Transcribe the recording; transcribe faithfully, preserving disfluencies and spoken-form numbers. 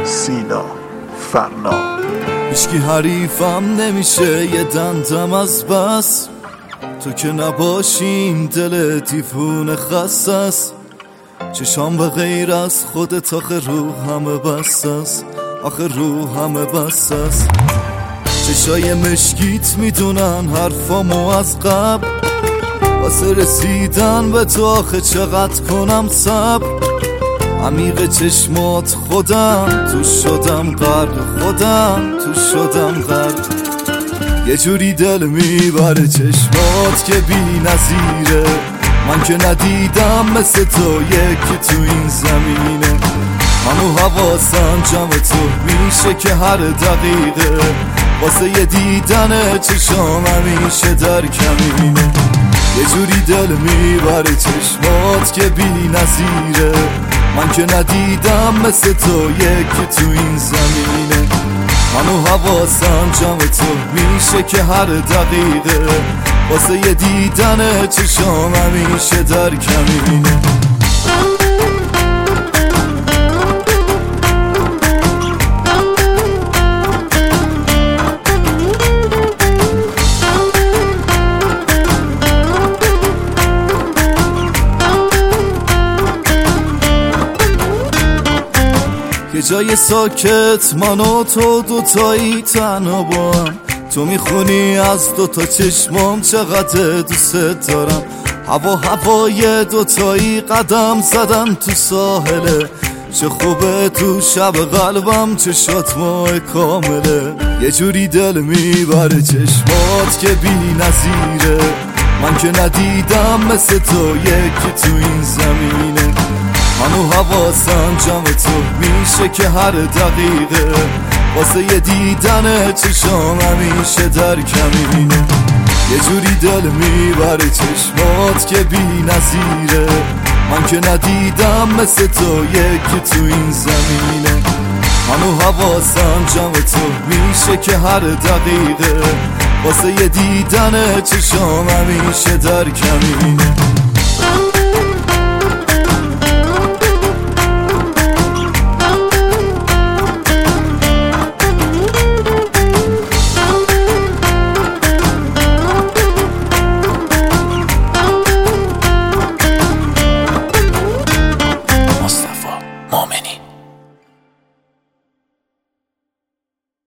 سینا فرنا. هیچکی حریفم نمیشه یه دندم از بس، تو که نباشیم دل دیوونه خسته است. چشام به غیر از خودت آخه رو همه بست است، آخه رو همه بست است. چشای مشکیت میدونن حرفامو از قبل، واسه رسیدن به تو آخه چقدر کنم صبر. عمیق چشمات خودم تو شدم غرق، خودم تو شدم غرق. یه جوری دل میبره چشمات که بی نظیره، من که ندیدم مثل تو یکی تو این زمینه. همو حواسم جمع تو میشه که هر دقیقه، واسه یه دیدن چشام همیشه در کمینه. یه جوری دل میبره چشمات که بی نظیره، من که ندیدم مثل تو یکی تو این زمینه. همو حواسم جمع تو میشه که هر دقیقه، واسه یه دیدن چشام همیشه در کمینه. یه جای ساکت من و تو دوتایی تنها با هم، تو میخونی از دوتا چشمام چقدر دوست دارم. هوا هوای دوتایی قدم زدن تو ساحله، چه خوبه تو شب قلبم چشات ماه کامله. یه جوری دل میبره چشمات که بی نظیره، من که ندیدم مثل تو یکی تو این زمینه. منو حواسم جمع تو میشه که هر دقیقه، واسه یه دیدن چشام همیشه در کمینه. یه جوری دل میبره چشمات که بی نظیره، من که ندیدم مثل تو یکی تو این زمینه. منو حواسم جمع تو میشه که هر دقیقه، واسه یه دیدن چشام همیشه در کمینه.